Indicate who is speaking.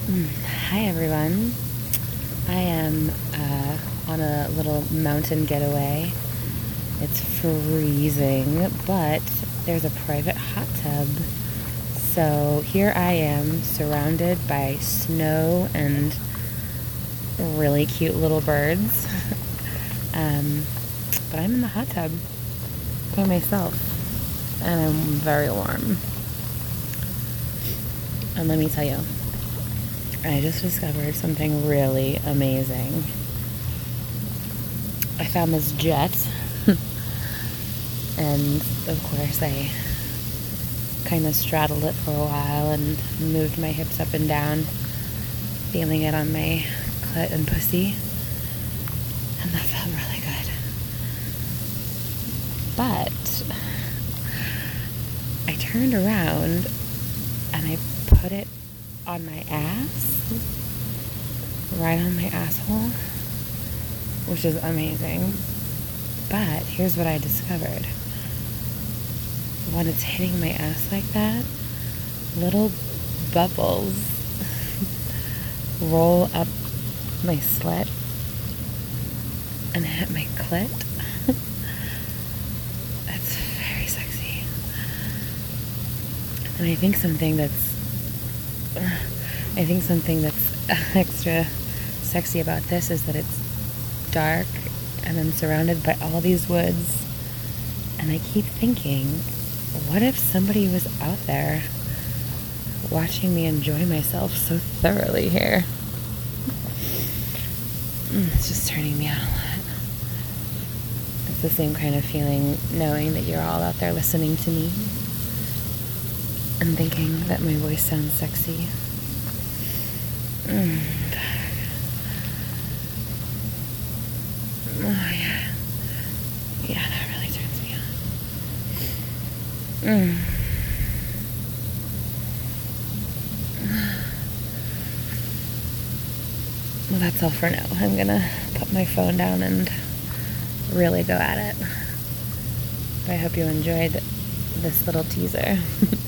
Speaker 1: Hi everyone. I am on a little mountain getaway. It's freezing, but there's a private hot tub. So here I am surrounded by snow and really cute little birds. um, but I'm in the hot tub by myself and I'm very warm. And let me tell you, I just discovered something really amazing. I found this jet, and of course I kind of straddled it for a while and moved my hips up and down, feeling it on my clit and pussy, and that felt really good. But I turned around and I put it on my ass, right on my asshole, which is amazing. But here's what I discovered. When it's hitting my ass like that, little bubbles roll up my slit and hit my clit. That's very sexy. And I think something that's extra sexy about this is that it's dark and I'm surrounded by all these woods, and I keep thinking, what if somebody was out there watching me enjoy myself so thoroughly here? It's just turning me on a lot. It's the same kind of feeling knowing that you're all out there listening to me and thinking that my voice sounds sexy. Oh, yeah. Yeah, that really turns me on. Well, that's all for now. I'm gonna put my phone down and really go at it. But I hope you enjoyed this little teaser.